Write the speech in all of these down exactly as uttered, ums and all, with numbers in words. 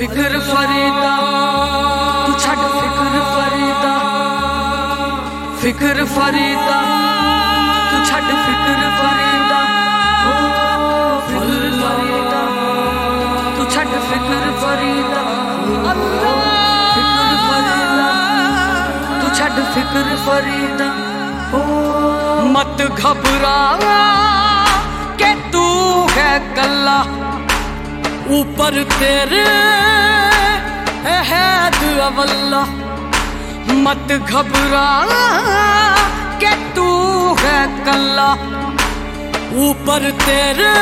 फिक्र फरीदा तू छड़ फिक्र फरीदा, फिक्र फरीदा तू छड़ फिक्र फरीदा, फिक्र फरीदा तू छड़ फिक्र फरीदा, फिक्र फरीदा तू छड़ फिक्र फरीदा। मत घबरा के तू है कल्ला, ऊपर तेरे है अवल्ला। मत घबरा के तू है कल्ला, ऊपर तेरे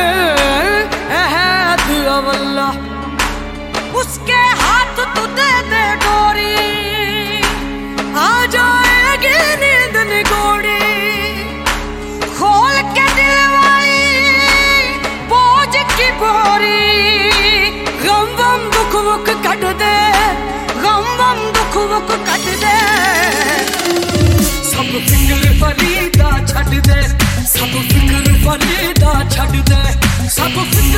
है अवल्ला। उसके हाथ तू दे दे डोरी, आ जाएगी नींद निगोड़ी। खोल के दिलवाई बोझ की बोरी, गम गम दुख दुख कट दे, गम गम दुख दुख कट दे। सब फिक्र फरीदा छड़ दे, सब फिक्र फरीदा छड़ दे, सब फिक्र